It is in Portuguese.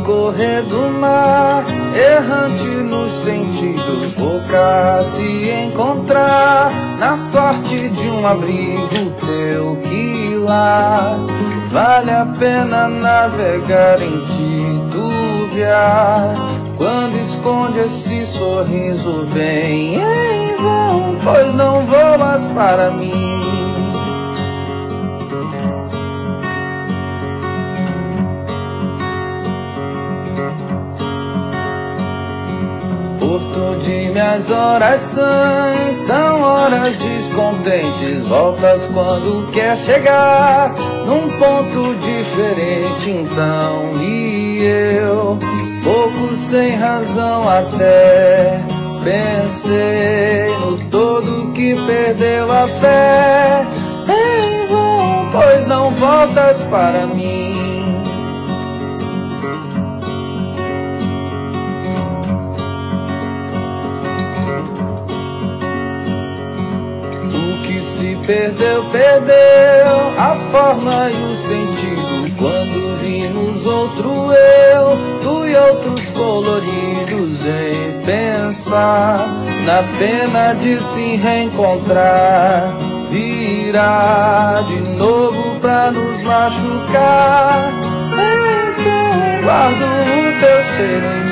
correr do mar, errante nos sentidos, boca se encontrar, na sorte de um abrigo teu que lá vale a pena navegar em titubear, quando esconde esse sorriso bem em vão, pois não voas para mim. Porto de minhas orações são horas descontentes, voltas quando quer chegar num ponto diferente. Então e eu, pouco sem razão até, pensei no todo que perdeu a fé. Em vão, pois não voltas para mim. Se perdeu, perdeu a forma e o sentido, quando vimos outro eu, tu e outros coloridos, em pensar na pena de se reencontrar, virá de novo pra nos machucar. Então guardo o teu cheiro em